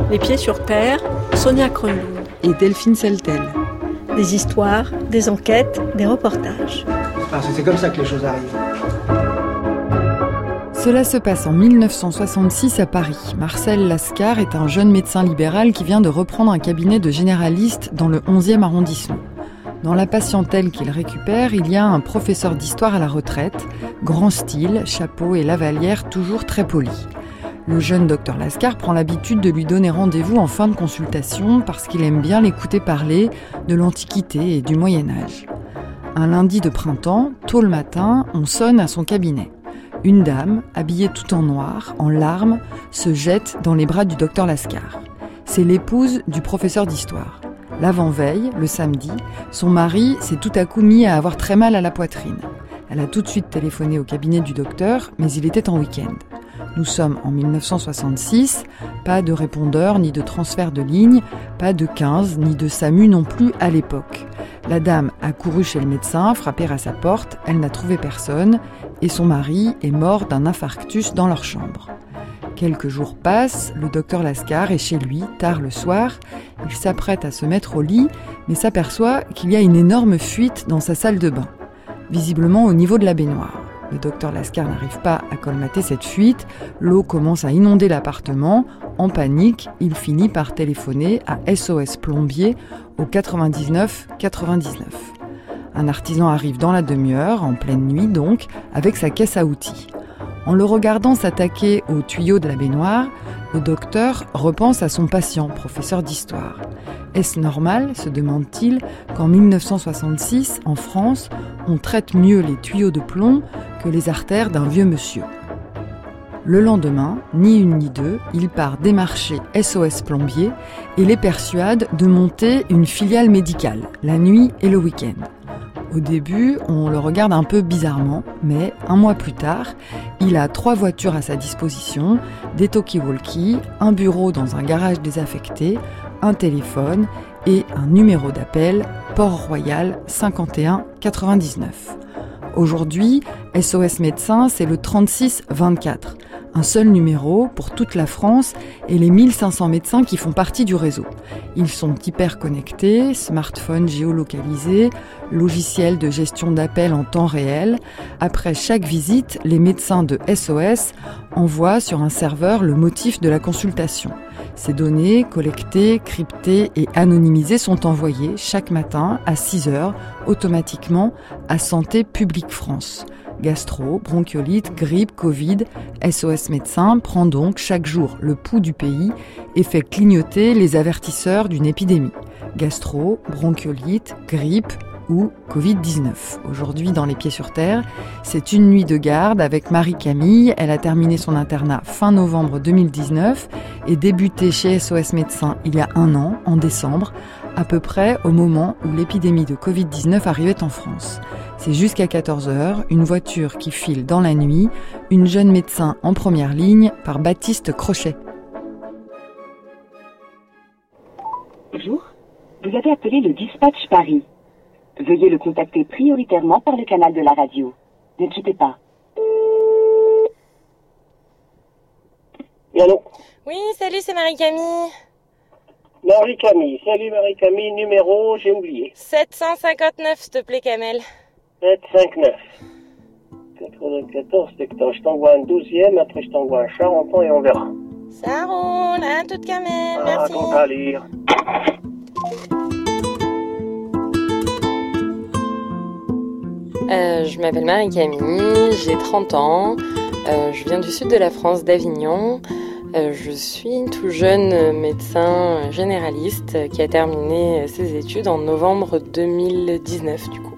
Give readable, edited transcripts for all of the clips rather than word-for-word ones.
Les pieds sur terre, Sonia Kronlund et Delphine Seltel. Des histoires, des enquêtes, des reportages. C'est comme ça que les choses arrivent. Cela se passe en 1966 à Paris. Marcel Lascar est un jeune médecin libéral qui vient de reprendre un cabinet de généraliste dans le 11e arrondissement. Dans la patientèle qu'il récupère, il y a un professeur d'histoire à la retraite, grand style, chapeau et lavalière toujours très poli. Le jeune docteur Lascar prend l'habitude de lui donner rendez-vous en fin de consultation parce qu'il aime bien l'écouter parler de l'Antiquité et du Moyen-Âge. Un lundi de printemps, tôt le matin, on sonne à son cabinet. Une dame, habillée tout en noir, en larmes, se jette dans les bras du docteur Lascar. C'est l'épouse du professeur d'histoire. L'avant-veille, le samedi, son mari s'est tout à coup mis à avoir très mal à la poitrine. Elle a tout de suite téléphoné au cabinet du docteur, mais il était en week-end. Nous sommes en 1966, pas de répondeur ni de transfert de ligne, pas de 15 ni de SAMU non plus à l'époque. La dame a couru chez le médecin, frappé à sa porte, elle n'a trouvé personne et son mari est mort d'un infarctus dans leur chambre. Quelques jours passent, le docteur Lascar est chez lui, tard le soir. Il s'apprête à se mettre au lit, mais s'aperçoit qu'il y a une énorme fuite dans sa salle de bain, visiblement au niveau de la baignoire. Le docteur Lascar n'arrive pas à colmater cette fuite, l'eau commence à inonder l'appartement. En panique, il finit par téléphoner à SOS Plombier au 99 99. Un artisan arrive dans la demi-heure, en pleine nuit donc, avec sa caisse à outils. En le regardant s'attaquer au tuyau de la baignoire, le docteur repense à son patient, professeur d'histoire. Est-ce normal, se demande-t-il, qu'en 1966, en France, on traite mieux les tuyaux de plomb que les artères d'un vieux monsieur ? Le lendemain, ni une ni deux, il part démarcher SOS Plombier et les persuade de monter une filiale médicale, la nuit et le week-end. Au début, on le regarde un peu bizarrement, mais un mois plus tard, il a 3 voitures à sa disposition, des talkie-walkie, un bureau dans un garage désaffecté, un téléphone et un numéro d'appel Port-Royal 51 99. Aujourd'hui, SOS Médecins, c'est le 36 24. Un seul numéro pour toute la France et les 1500 médecins qui font partie du réseau. Ils sont hyper connectés, smartphones géolocalisés, logiciels de gestion d'appels en temps réel. Après chaque visite, les médecins de SOS envoient sur un serveur le motif de la consultation. Ces données collectées, cryptées et anonymisées sont envoyées chaque matin à 6h automatiquement à Santé publique France. Gastro, bronchiolite, grippe, Covid, SOS Médecins prend donc chaque jour le pouls du pays et fait clignoter les avertisseurs d'une épidémie. Gastro, bronchiolite, grippe ou Covid-19. Aujourd'hui, dans Les Pieds sur Terre, c'est une nuit de garde avec Marie-Camille. Elle a terminé son internat fin novembre 2019 et débuté chez SOS Médecins il y a 1 an, en décembre, à peu près au moment où l'épidémie de Covid-19 arrivait en France. C'est jusqu'à 14h, une voiture qui file dans la nuit, une jeune médecin en première ligne par Baptiste Crochet. Bonjour, vous avez appelé le dispatch Paris. Veuillez le contacter prioritairement par le canal de la radio. Ne quittez pas. Et allô ? Oui, salut, c'est Marie-Camille. Marie-Camille, salut Marie-Camille, numéro, j'ai oublié. 759, s'il te plaît, Kamel. 759. 94, c'est que je t'envoie un 12e, après je t'envoie un Charenton et on verra. Ça roule, à toute Kamel, merci. Compte à lire. Je m'appelle Marie-Camille, j'ai 30 ans, je viens du sud de la France, d'Avignon. Je suis tout jeune médecin généraliste qui a terminé ses études en novembre 2019 du coup.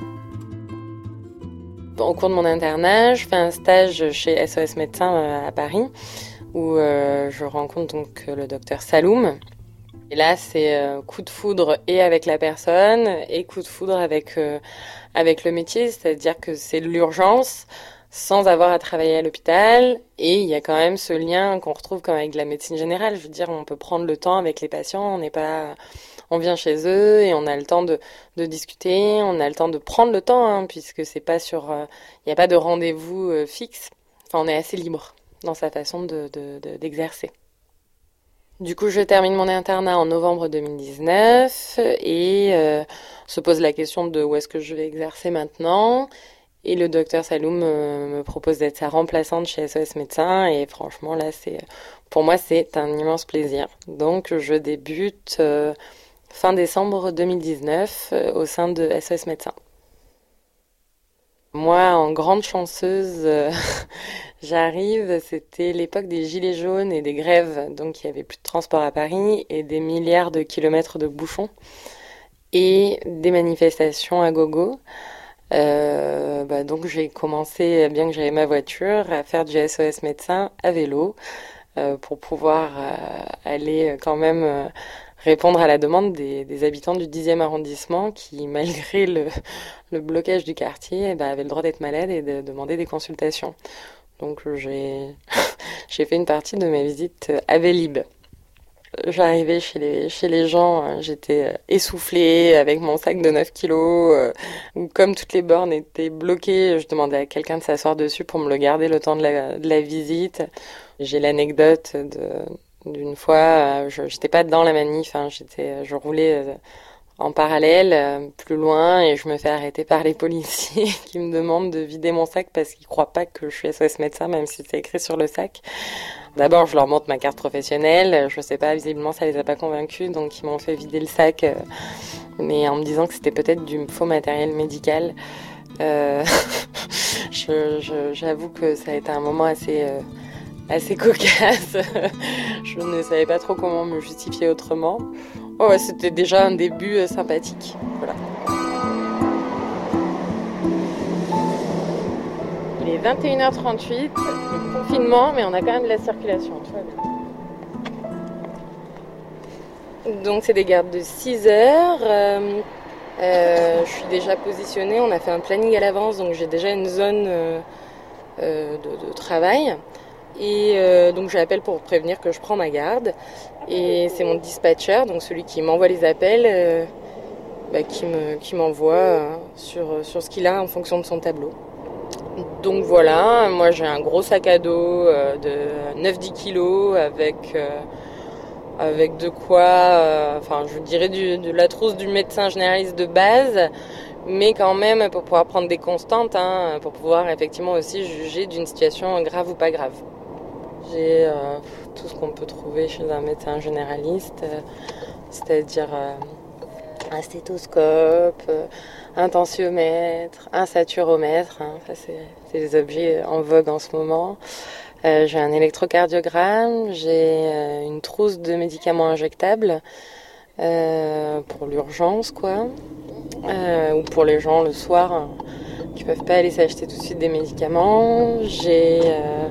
Au cours de mon internat, je fais un stage chez SOS Médecins à Paris où je rencontre donc le docteur Saloum. Et là, c'est coup de foudre et avec la personne et coup de foudre avec le métier, c'est-à-dire que c'est de l'urgence sans avoir à travailler à l'hôpital. Et il y a quand même ce lien qu'on retrouve comme avec la médecine générale. Je veux dire, on peut prendre le temps avec les patients, on vient chez eux et on a le temps de discuter, on a le temps de prendre le temps, puisque c'est pas il n'y a pas de rendez-vous fixe. Enfin, on est assez libre dans sa façon d'exercer. Du coup, je termine mon internat en novembre 2019 et se pose la question de où est-ce que je vais exercer maintenant. Et le docteur Saloum me propose d'être sa remplaçante chez SOS Médecins. Et franchement, là, pour moi, c'est un immense plaisir. Donc, je débute fin décembre 2019 au sein de SOS Médecins. Moi, en grande chanceuse, j'arrive, c'était l'époque des gilets jaunes et des grèves. Donc, il n'y avait plus de transport à Paris et des milliards de kilomètres de bouchons et des manifestations à gogo. Donc j'ai commencé, bien que j'avais ma voiture, à faire du SOS médecin à vélo pour pouvoir aller quand même répondre à la demande des habitants du 10e arrondissement qui, malgré le blocage du quartier, avaient le droit d'être malades et de demander des consultations. Donc j'ai fait une partie de mes visites à Vélib. J'arrivais chez les gens, j'étais essoufflée avec mon sac de 9 kilos. Comme toutes les bornes étaient bloquées, je demandais à quelqu'un de s'asseoir dessus pour me le garder le temps de la visite. J'ai l'anecdote d'une fois, j'étais pas dans la manif, je roulais en parallèle, plus loin, et je me fais arrêter par les policiers qui me demandent de vider mon sac parce qu'ils croient pas que je suis SOS médecin, même si c'est écrit sur le sac. D'abord, je leur montre ma carte professionnelle. Je sais pas, visiblement, ça les a pas convaincus, donc ils m'ont fait vider le sac, mais en me disant que c'était peut-être du faux matériel médical. J'avoue que ça a été un moment assez cocasse. Je ne savais pas trop comment me justifier autrement. Oh ouais, c'était déjà un début sympathique. Voilà. Il est 21h38, le confinement, mais on a quand même de la circulation, tout va bien. Donc c'est des gardes de 6 heures. Je suis déjà positionnée, on a fait un planning à l'avance, donc j'ai déjà une zone de travail. Et donc j'appelle pour prévenir que je prends ma garde. Et c'est mon dispatcher, donc celui qui m'envoie les appels, qui m'envoie sur ce qu'il a en fonction de son tableau. Donc voilà, moi j'ai un gros sac à dos de 9-10 kilos avec de quoi, je dirais de la trousse du médecin généraliste de base, mais quand même pour pouvoir prendre des constantes, pour pouvoir effectivement aussi juger d'une situation grave ou pas grave. J'ai tout ce qu'on peut trouver chez un médecin généraliste, c'est-à-dire un stéthoscope, un tensiomètre, un saturomètre, ça c'est les objets en vogue en ce moment. J'ai un électrocardiogramme, j'ai une trousse de médicaments injectables pour l'urgence, ou pour les gens le soir qui peuvent pas aller s'acheter tout de suite des médicaments. J'ai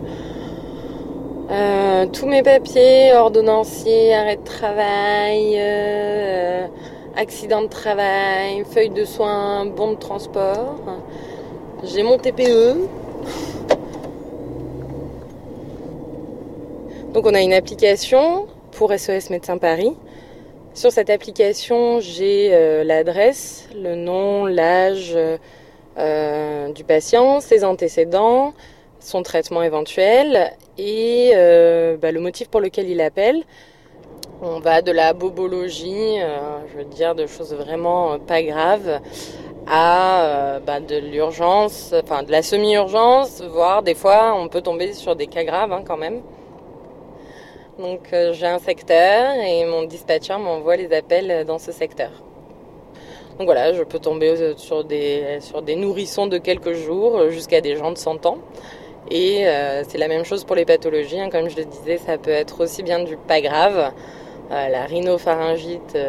tous mes papiers, ordonnanciers, arrêt de travail, accident de travail, feuille de soins, bon de transport. J'ai mon TPE. Donc on a une application pour SOS Médecins Paris. Sur cette application, j'ai l'adresse, le nom, l'âge du patient, ses antécédents, son traitement éventuel et le motif pour lequel il appelle. On va de la bobologie, de choses vraiment pas graves, à de l'urgence, de la semi-urgence, voire des fois on peut tomber sur des cas graves quand même. Donc j'ai un secteur et mon dispatcher m'envoie les appels dans ce secteur. Donc voilà, je peux tomber sur des nourrissons de quelques jours jusqu'à des gens de 100 ans. Et c'est la même chose pour les pathologies, comme je le disais, ça peut être aussi bien du pas grave, la rhinopharyngite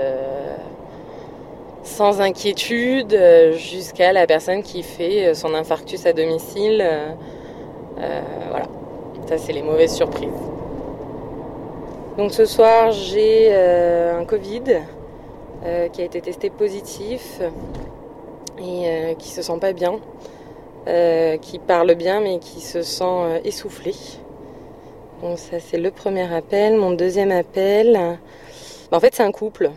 sans inquiétude, jusqu'à la personne qui fait son infarctus à domicile. Voilà, ça c'est les mauvaises surprises. Donc ce soir j'ai un Covid qui a été testé positif et qui se sent pas bien, qui parle bien mais qui se sent essoufflé. Donc ça c'est le premier appel. Mon deuxième appel, en fait c'est un couple.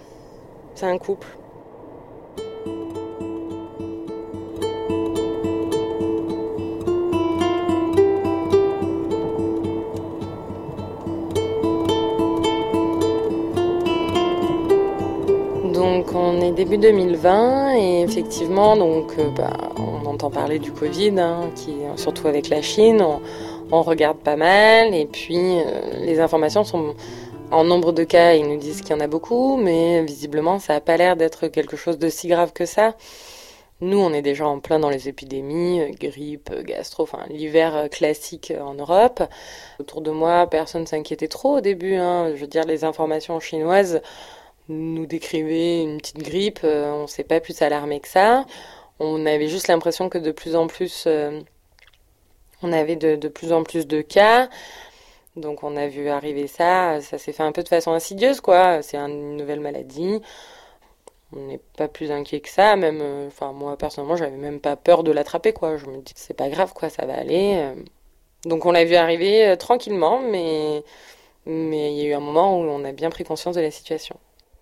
Donc on est début 2020 et effectivement on entend parler du Covid, qui surtout avec la Chine, on regarde pas mal et puis les informations sont en nombre de cas, ils nous disent qu'il y en a beaucoup, mais visiblement ça n'a pas l'air d'être quelque chose de si grave que ça. Nous, on est déjà en plein dans les épidémies, grippe, gastro, l'hiver classique en Europe. Autour de moi, personne s'inquiétait trop au début. Je veux dire, les informations chinoises nous décrivaient une petite grippe, on ne s'est pas plus alarmé que ça. On avait juste l'impression que de plus en plus, on avait de plus en plus de cas. Donc on a vu arriver ça s'est fait un peu de façon insidieuse, quoi. C'est une nouvelle maladie. On n'est pas plus inquiet que ça, même, moi personnellement, j'avais même pas peur de l'attraper, quoi. Je me dis, c'est pas grave, quoi, ça va aller. Donc on l'a vu arriver tranquillement, mais il y a eu un moment où on a bien pris conscience de la situation.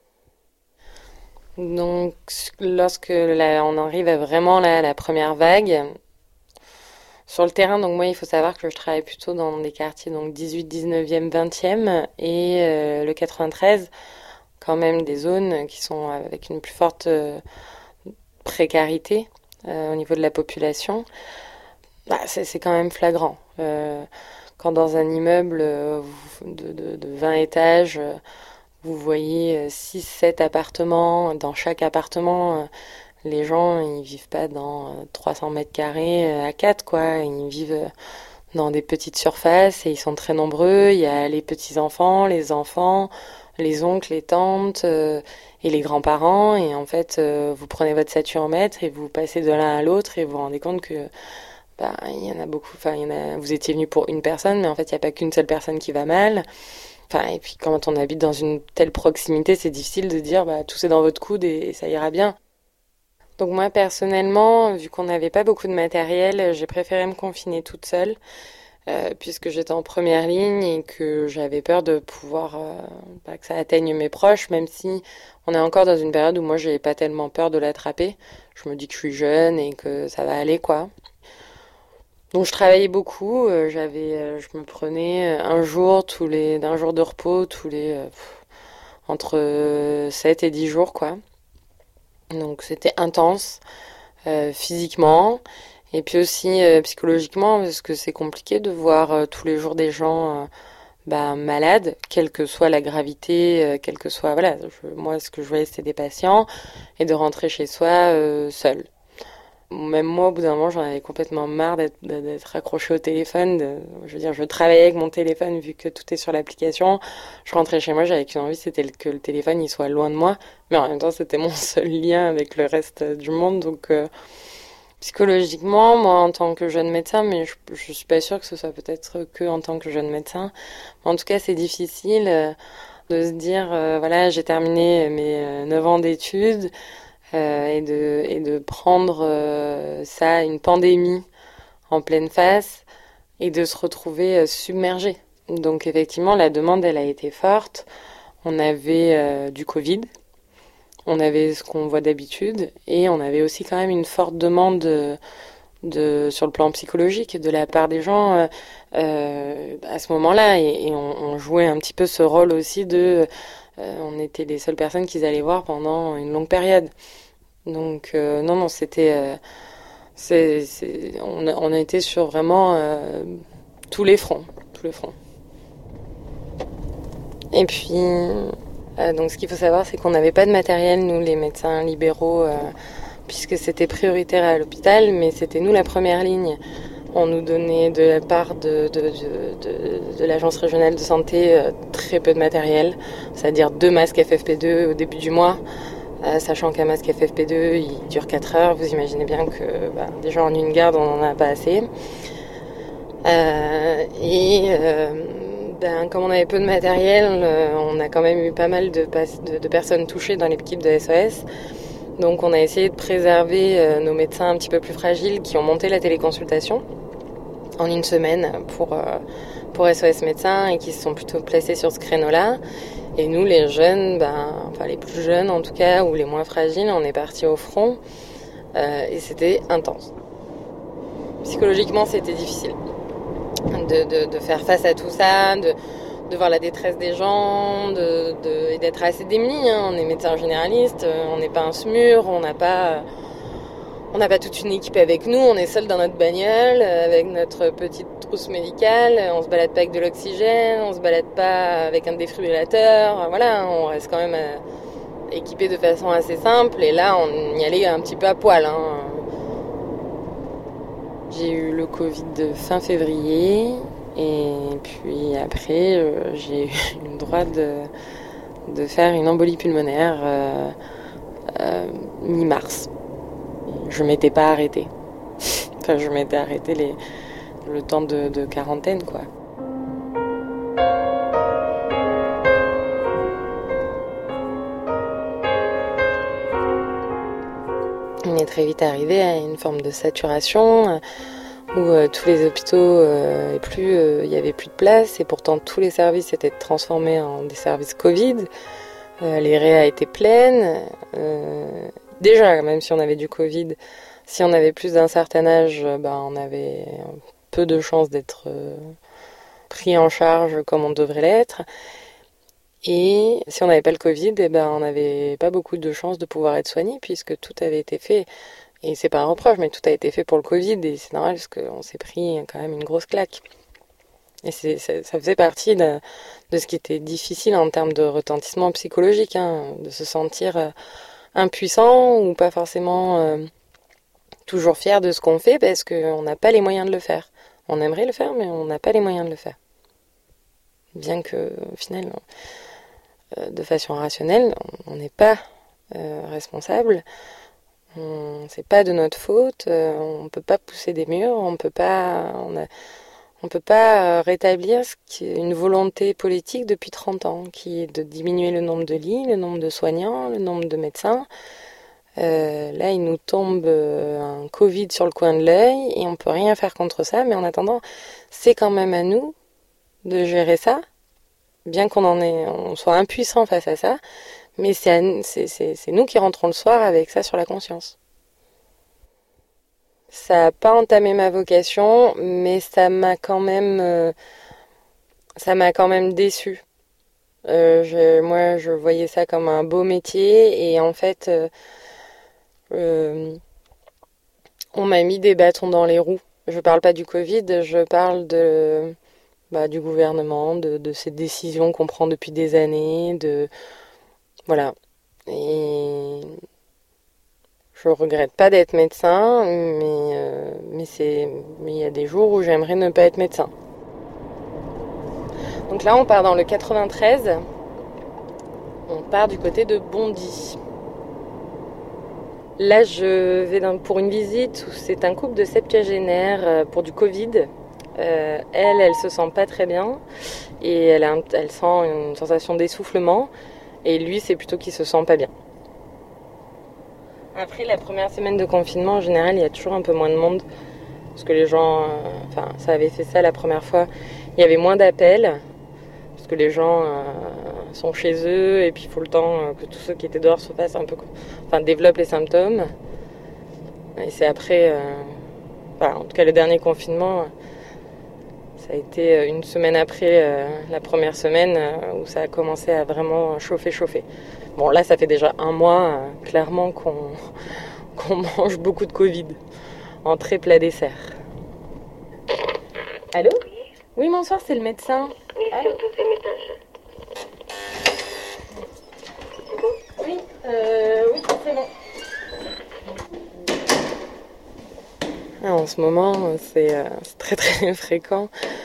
Donc lorsque on arrive à vraiment la première vague, sur le terrain, donc moi, il faut savoir que je travaille plutôt dans des quartiers, donc 18, 19e, 20e, et le 93, quand même des zones qui sont avec une plus forte précarité au niveau de la population. C'est quand même flagrant. Quand dans un immeuble de 20 étages, vous voyez 6, 7 appartements, dans chaque appartement, les gens, ils vivent pas dans 300 mètres carrés à 4, quoi. Ils vivent dans des petites surfaces et ils sont très nombreux. Il y a les petits-enfants, les enfants, les oncles, les tantes et les grands-parents. Et en fait, vous prenez votre saturomètre et vous passez de l'un à l'autre et vous vous rendez compte que il y en a beaucoup. Vous étiez venu pour une personne, mais en fait, il n'y a pas qu'une seule personne qui va mal. Et puis quand on habite dans une telle proximité, c'est difficile de dire tout c'est dans votre coude et ça ira bien. Donc moi personnellement, vu qu'on n'avait pas beaucoup de matériel, j'ai préféré me confiner toute seule puisque j'étais en première ligne et que j'avais peur de pouvoir que ça atteigne mes proches, même si on est encore dans une période où moi j'ai pas tellement peur de l'attraper. Je me dis que je suis jeune et que ça va aller, quoi. Donc je travaillais beaucoup, je me prenais un jour d'un jour de repos tous les entre 7 et 10 jours, quoi. Donc c'était intense physiquement et puis aussi psychologiquement, parce que c'est compliqué de voir tous les jours des gens malades, quelle que soit la gravité, quelle que soit moi ce que je voyais c'était des patients et de rentrer chez soi seul. Même moi, au bout d'un moment, j'en avais complètement marre d'être accrochée au téléphone. Je travaillais avec mon téléphone vu que tout est sur l'application. Je rentrais chez moi, j'avais qu'une envie, c'était que le téléphone il soit loin de moi. Mais en même temps, c'était mon seul lien avec le reste du monde. Donc, psychologiquement, moi, en tant que jeune médecin, mais je suis pas sûre que ce soit peut-être que en tant que jeune médecin. En tout cas, c'est difficile de se dire, j'ai terminé mes 9 ans d'études. Et de prendre une pandémie en pleine face et de se retrouver submergé. Donc effectivement, la demande, elle a été forte. On avait du Covid, on avait ce qu'on voit d'habitude et on avait aussi quand même une forte demande sur le plan psychologique de la part des gens à ce moment-là. Et on jouait un petit peu ce rôle aussi on était les seules personnes qu'ils allaient voir pendant une longue période. Donc non, c'était on a été sur vraiment tous les fronts. Et puis donc ce qu'il faut savoir, c'est qu'on n'avait pas de matériel, nous les médecins libéraux, puisque c'était prioritaire à l'hôpital, mais c'était nous la première ligne. On nous donnait de la part de l'agence régionale de santé très peu de matériel, c'est-à-dire 2 masques FFP2 au début du mois. Sachant qu'un masque FFP2 il dure 4 heures, vous imaginez bien que déjà en une garde on n'en a pas assez. Comme on avait peu de matériel, on a quand même eu pas mal de personnes touchées dans l'équipe de SOS. Donc on a essayé de préserver nos médecins un petit peu plus fragiles qui ont monté la téléconsultation en une semaine pour SOS médecins et qui se sont plutôt placés sur ce créneau-là. Et nous, les jeunes, les plus jeunes en tout cas, ou les moins fragiles, on est partis au front et c'était intense. Psychologiquement, c'était difficile de faire face à tout ça, de voir la détresse des gens, et d'être assez démunis. On est médecin généraliste, on n'est pas un SMUR, on n'a pas toute une équipe avec nous, on est seul dans notre bagnole, avec notre petite trousse médicale, on se balade pas avec de l'oxygène, on se balade pas avec un défibrillateur, voilà, on reste quand même équipé de façon assez simple, et là on y allait un petit peu à poil. J'ai eu le Covid fin février, et puis après j'ai eu le droit de faire une embolie pulmonaire mi-mars. Je m'étais pas arrêtée. Enfin, je m'étais arrêtée le temps de quarantaine, quoi. On est très vite arrivé à une forme de saturation où tous les hôpitaux il y avait plus de place, et pourtant tous les services s'étaient transformés en des services Covid. Les réa étaient pleines. Déjà, même si on avait du Covid, si on avait plus d'un certain âge, on avait peu de chances d'être pris en charge comme on devrait l'être. Et si on n'avait pas le Covid, on n'avait pas beaucoup de chances de pouvoir être soigné, puisque tout avait été fait. Et c'est pas un reproche, mais tout a été fait pour le Covid, et c'est normal parce qu'on s'est pris quand même une grosse claque. Et ça faisait partie de ce qui était difficile en termes de retentissement psychologique, de se sentir impuissant ou pas forcément toujours fier de ce qu'on fait, parce qu'on n'a pas les moyens de le faire. On aimerait le faire, mais on n'a pas les moyens de le faire. Bien que, au final, de façon rationnelle, on n'est pas responsable. C'est pas de notre faute. On peut pas pousser des murs. On peut pas rétablir une volonté politique depuis 30 ans, qui est de diminuer le nombre de lits, le nombre de soignants, le nombre de médecins. Là, il nous tombe un Covid sur le coin de l'œil et on peut rien faire contre ça. Mais en attendant, c'est quand même à nous de gérer ça, bien on soit impuissant face à ça. Mais c'est nous qui rentrons le soir avec ça sur la conscience. Ça n'a pas entamé ma vocation, mais ça m'a quand même déçue. Moi, je voyais ça comme un beau métier, et en fait, on m'a mis des bâtons dans les roues. Je parle pas du Covid, je parle du gouvernement, de ces décisions qu'on prend depuis des années, voilà. Et je regrette pas d'être médecin, mais il y a des jours où j'aimerais ne pas être médecin. Donc là, on part dans le 93. On part du côté de Bondy. Là, je vais pour une visite où c'est un couple de septuagénaires pour du Covid. Elle se sent pas très bien, et elle sent une sensation d'essoufflement. Et lui, c'est plutôt qu'il se sent pas bien. Après la première semaine de confinement, en général, il y a toujours un peu moins de monde. Parce que les gens... ça avait fait ça la première fois. Il y avait moins d'appels. Parce que les gens sont chez eux. Et puis il faut le temps que tous ceux qui étaient dehors se fassent un peu... développent les symptômes. Et c'est après... en tout cas, le dernier confinement... Ça a été une semaine après la première semaine où ça a commencé à vraiment chauffer. Bon, là, ça fait déjà un mois, clairement, qu'on mange beaucoup de Covid. Entrée, plat, dessert. Allô ? Oui, bonsoir, c'est le médecin. Oui, c'est au deuxième étage. Oui, c'est bon. En ce moment, c'est très très fréquent.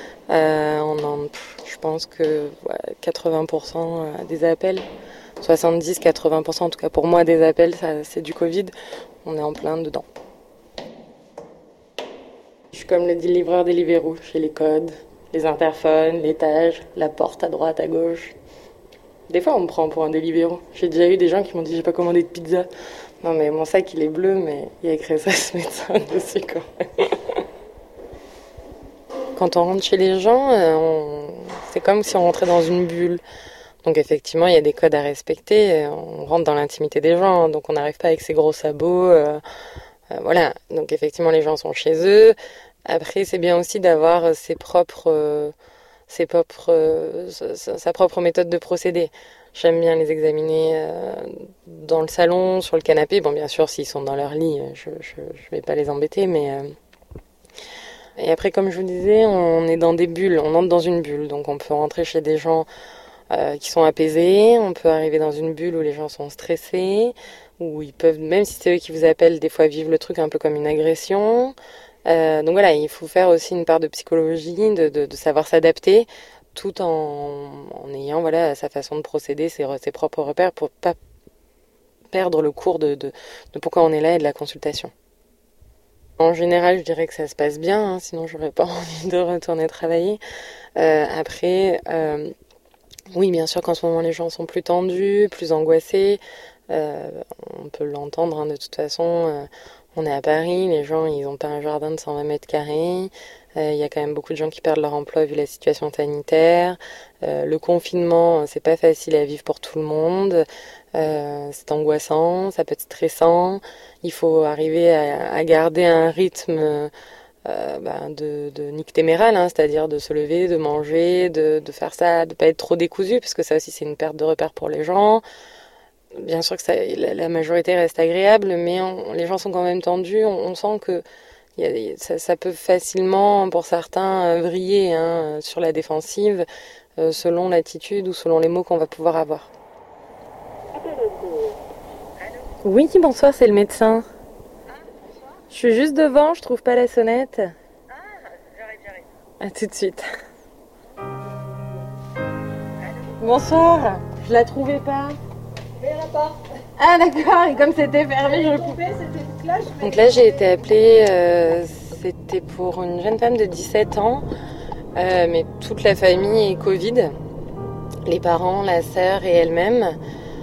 Je pense que 80% des appels, 70-80% en tout cas pour moi des appels, c'est du Covid. On est en plein dedans. Je suis comme le livreur Deliveroo, j'ai les codes, les interphones, l'étage, la porte à droite, à gauche. Des fois on me prend pour un Deliveroo. J'ai déjà eu des gens qui m'ont dit j'ai pas commandé de pizza. Non mais mon sac il est bleu, mais il y a écrit ça ce médecin dessus quand même. Quand on rentre chez les gens, c'est comme si on rentrait dans une bulle. Donc effectivement, il y a des codes à respecter. On rentre dans l'intimité des gens, donc on n'arrive pas avec ses gros sabots. Voilà, donc effectivement, les gens sont chez eux. Après, c'est bien aussi d'avoir ses propres sa propre méthode de procéder. J'aime bien les examiner dans le salon, sur le canapé. Bon, bien sûr, s'ils sont dans leur lit, je vais pas les embêter, mais... Et après, comme je vous disais, on est dans des bulles, on entre dans une bulle. Donc on peut rentrer chez des gens qui sont apaisés, on peut arriver dans une bulle où les gens sont stressés, où ils peuvent, même si c'est eux qui vous appellent, des fois vivre le truc un peu comme une agression. Donc voilà, il faut faire aussi une part de psychologie, de savoir s'adapter, tout en ayant voilà sa façon de procéder, ses propres repères, pour pas perdre le cours de pourquoi on est là et de la consultation. En général, je dirais que ça se passe bien, sinon j'aurais pas envie de retourner travailler. Après, oui, bien sûr qu'en ce moment les gens sont plus tendus, plus angoissés. On peut l'entendre, de toute façon. On est à Paris, les gens ils n'ont pas un jardin de 120 mètres carrés. Il y a quand même beaucoup de gens qui perdent leur emploi vu la situation sanitaire. Le confinement, c'est pas facile à vivre pour tout le monde. C'est angoissant, ça peut être stressant. Il faut arriver à garder un rythme de nictéméral, c'est-à-dire de se lever, de manger, de faire ça, de pas être trop décousu, parce que ça aussi c'est une perte de repère pour les gens. Bien sûr que la majorité reste agréable, mais les gens sont quand même tendus. On sent que ça peut facilement, pour certains, vriller sur la défensive, selon l'attitude ou selon les mots qu'on va pouvoir avoir. Oui, bonsoir, c'est le médecin. Je suis juste devant, je trouve pas la sonnette. J'arrive. À tout de suite. Bonsoir, je la trouvais pas. Mais il n'y en a pas. Ah d'accord, et comme c'était fermé, je pouvais. Donc là, j'ai été appelée, c'était pour une jeune femme de 17 ans, mais toute la famille est Covid, les parents, la sœur et elle-même.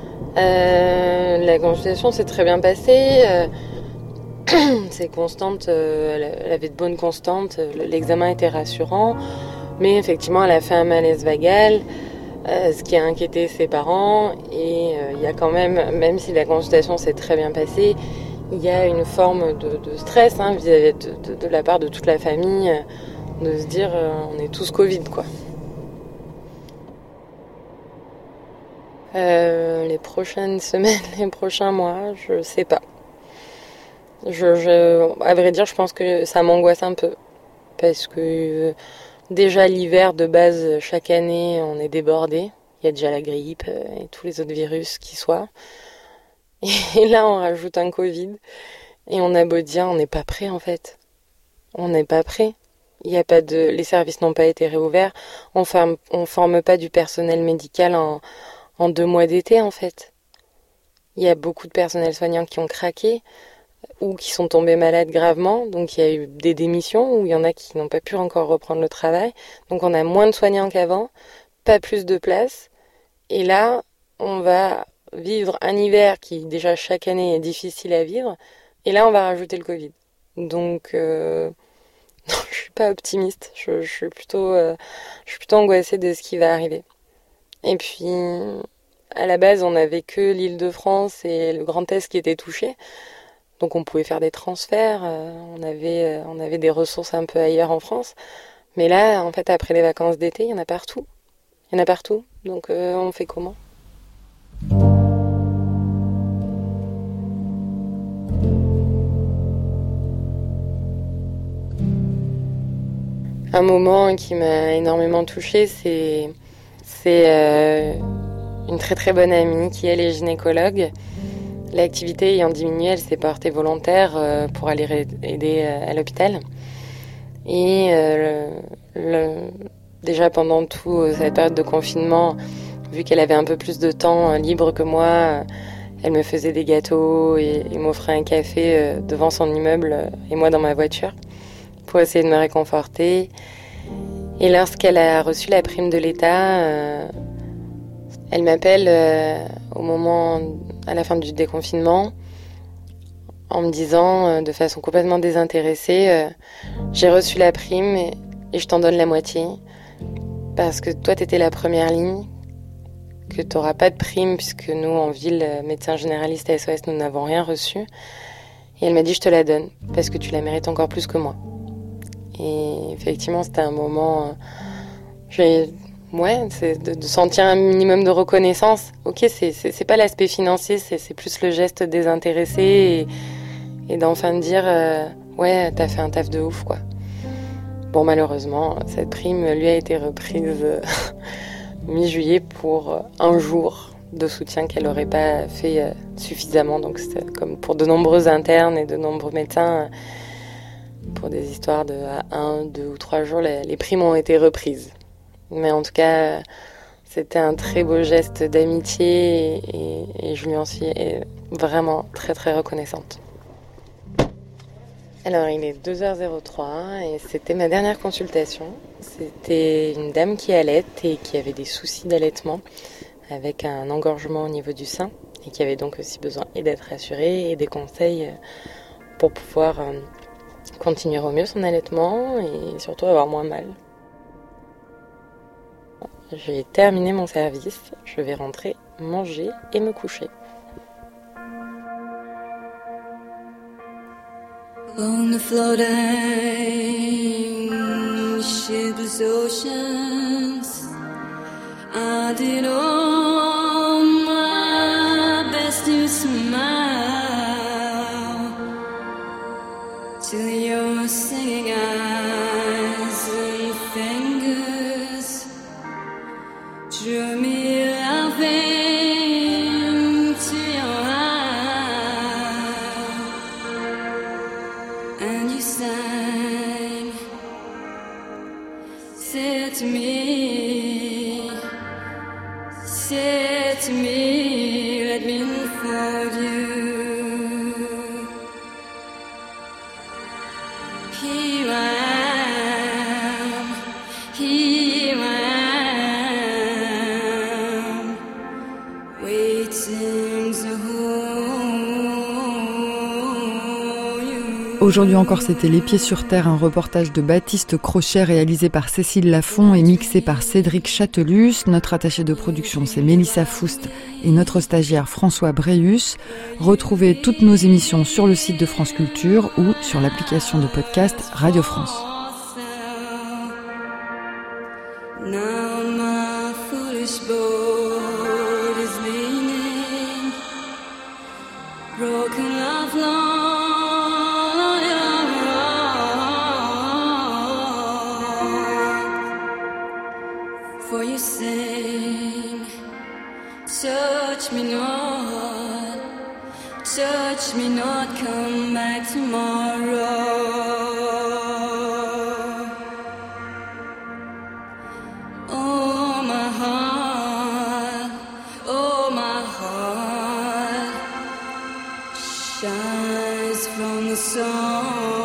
La consultation s'est très bien passée, c'est constante, elle avait de bonnes constantes, l'examen était rassurant, mais effectivement elle a fait un malaise vagal, ce qui a inquiété ses parents, et il y a quand même si la consultation s'est très bien passée, il y a une forme de stress vis-à-vis de la part de toute la famille, de se dire on est tous Covid quoi. Les prochaines semaines, les prochains mois, je sais pas. À vrai dire, je pense que ça m'angoisse un peu. Parce que déjà l'hiver de base, chaque année, on est débordé. Il y a déjà la grippe et tous les autres virus qui soient. Et là, on rajoute un Covid. Et on a beau dire, on n'est pas prêt en fait. On n'est pas prêt. Il y a pas les services n'ont pas été réouverts. On forme pas du personnel médical en 2 mois d'été, en fait. Il y a beaucoup de personnels soignants qui ont craqué ou qui sont tombés malades gravement. Donc, il y a eu des démissions ou il y en a qui n'ont pas pu encore reprendre le travail. Donc, on a moins de soignants qu'avant, pas plus de place. Et là, on va vivre un hiver qui, déjà, chaque année est difficile à vivre. Et là, on va rajouter le Covid. Donc, je suis pas optimiste. Je suis plutôt angoissée de ce qui va arriver. Et puis, à la base, on n'avait que l'Île-de-France et le Grand Est qui étaient touchés. Donc, on pouvait faire des transferts. On avait des ressources un peu ailleurs en France. Mais là, en fait, après les vacances d'été, il y en a partout. Donc, on fait comment ? Un moment qui m'a énormément touchée, c'est une très très bonne amie qui elle est gynécologue. L'activité ayant diminué, elle s'est portée volontaire pour aller aider à l'hôpital. Et déjà pendant toute cette période de confinement, vu qu'elle avait un peu plus de temps libre que moi, elle me faisait des gâteaux et m'offrait un café devant son immeuble et moi dans ma voiture pour essayer de me réconforter. Et lorsqu'elle a reçu la prime de l'État, elle m'appelle à la fin du déconfinement, en me disant de façon complètement désintéressée, j'ai reçu la prime et je t'en donne la moitié, parce que toi t'étais la première ligne, que t'auras pas de prime, puisque nous en ville, médecins généralistes à SOS, nous n'avons rien reçu. Et elle m'a dit je te la donne, parce que tu la mérites encore plus que moi. Et effectivement, c'était un moment c'est de sentir un minimum de reconnaissance. Ok, c'est pas l'aspect financier, c'est plus le geste désintéressé et d'enfin dire ouais, t'as fait un taf de ouf, quoi. Bon, malheureusement, cette prime lui a été reprise mi-juillet pour un jour de soutien qu'elle n'aurait pas fait suffisamment. Donc c'est comme pour de nombreux internes et de nombreux médecins, pour des histoires de 1, 2 ou 3 jours, les primes ont été reprises. Mais en tout cas, c'était un très beau geste d'amitié et je lui en suis vraiment très très reconnaissante. Alors il est 2h03 et c'était ma dernière consultation. C'était une dame qui allait et qui avait des soucis d'allaitement avec un engorgement au niveau du sein et qui avait donc aussi besoin d'être rassurée et des conseils pour pouvoir continuer au mieux son allaitement et surtout avoir moins mal. J'ai terminé mon service, je vais rentrer, manger et me coucher. On the floating shipless oceans, I did all my best to smile till your singing eyes and fingers drew me laughing to your eyes, and you sang, said to me, let me unfold you. Here I am, waiting to hold you. Aujourd'hui encore, c'était Les Pieds sur Terre, un reportage de Baptiste Crochet réalisé par Cécile Lafont et mixé par Cédric Chatelus. Notre attachée de production, c'est Mélissa Foust et notre stagiaire François Bréus. Retrouvez toutes nos émissions sur le site de France Culture ou sur l'application de podcast Radio France. Now my foolish boat is leaning, broken love long and wrong. For you sing, touch me not, come back tomorrow. Shines from the sun.